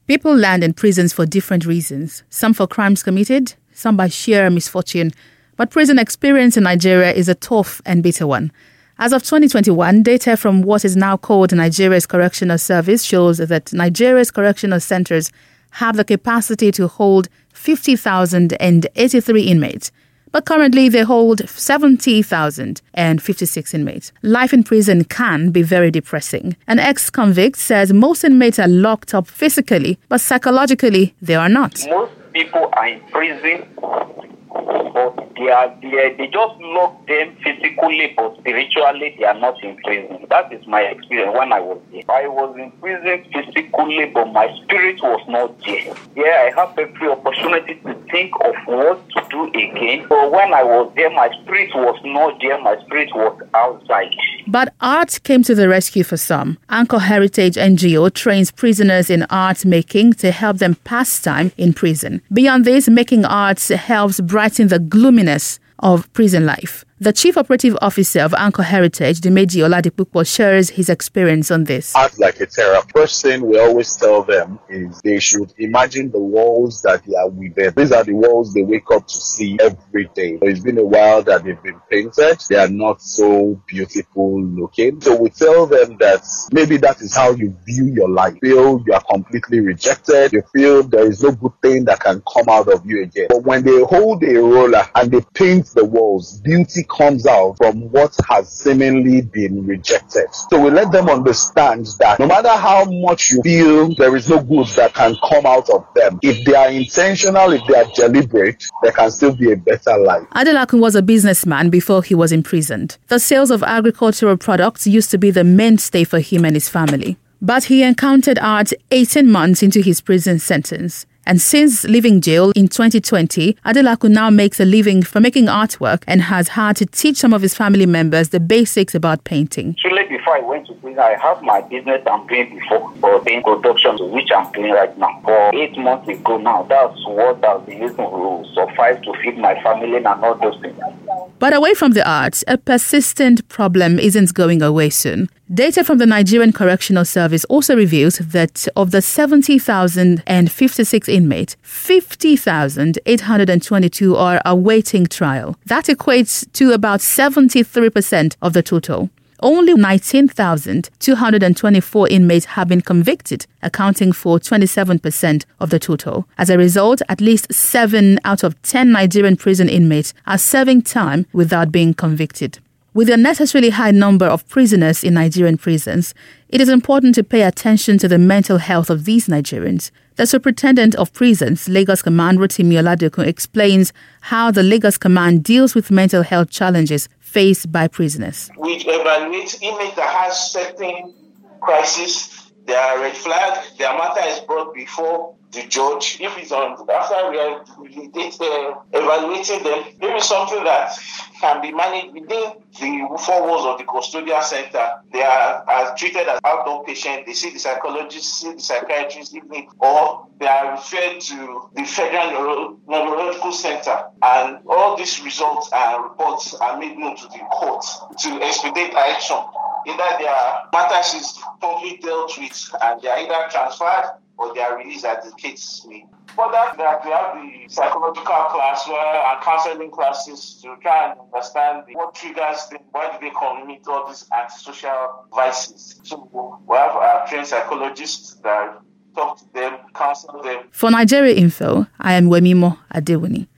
People land in prisons for different reasons, some for crimes committed, some by sheer misfortune. But prison experience in Nigeria is a tough and bitter one. As of 2021, data from what is now called Nigeria's Correctional Service shows that Nigeria's correctional centers have the capacity to hold 50,083 inmates. But currently they hold 70,056 inmates. Life in prison can be very depressing. An ex-convict says most inmates are locked up physically, but psychologically they are not. Most people are in prison, but they just lock them physically, but spiritually they are not in prison. That is my experience when I was there. I was in prison physically, but my spirit was not there. Yeah, I have every opportunity to think of what to do again. But when I was there, my spirit was not there. My spirit was outside. But art came to the rescue for some. Anchor Heritage NGO trains prisoners in art making to help them pass time in prison. Beyond this, making art helps brighten the gloominess of prison life. The Chief Operative Officer of Anchor Heritage, Dimeji Oladipupo, shares his experience on this. Art like a therapy. First thing we always tell them is they should imagine the walls that they are within. These are the walls they wake up to see every day. It's been a while that they've been painted. They are not so beautiful looking. So we tell them that maybe that is how you view your life. You feel you are completely rejected. You feel there is no good thing that can come out of you again. But when they hold a roller and they paint the walls, beauty comes out from what has seemingly been rejected. So we let them understand that no matter how much you feel there is no good that can come out of them, if they are intentional, if they are deliberate, there can still be a better life. Adelakun was a businessman before he was imprisoned. The sales of agricultural products used to be the mainstay for him and his family. But he encountered art 18 months into his prison sentence. And since leaving jail in 2020, Adelakun now makes a living from making artwork and has had to teach some of his family members the basics about painting. Shortly before I went to prison, I have my business I'm doing before for paint production, which I'm doing right now. For 8 months ago now, that's what I've been using to suffice to feed my family and all those things. But away from the arts, a persistent problem isn't going away soon. Data from the Nigerian Correctional Service also reveals that of the 70,056 inmates, 50,822 are awaiting trial. That equates to about 73% of the total. Only 19,224 inmates have been convicted, accounting for 27% of the total. As a result, at least 7 out of 10 Nigerian prison inmates are serving time without being convicted. With the unnecessarily high number of prisoners in Nigerian prisons, it is important to pay attention to the mental health of these Nigerians. The Superintendent of Prisons, Lagos Command Rotimi Oladokun, explains how the Lagos Command deals with mental health challenges faced by prisoners. We evaluate inmates that have certain crises. They are red flag. Their matter is brought before the judge. If it's on, after we are evaluating them, maybe something that can be managed within the 4 walls of the custodial center. They are treated as outdoor patients. They see the psychologist, see the psychiatrist, or they are referred to the Federal Neurological Center. And all these results and reports are made known to the court to expedite action. Either their matters is properly dealt with and they are either transferred or they are released as the case may. For that, we have the psychological class and counseling classes to try and understand what triggers them, why do they commit all these antisocial vices. So we have our trained psychologists that talk to them, counsel them. For Nigeria Info, I am Wemimo Adewuni.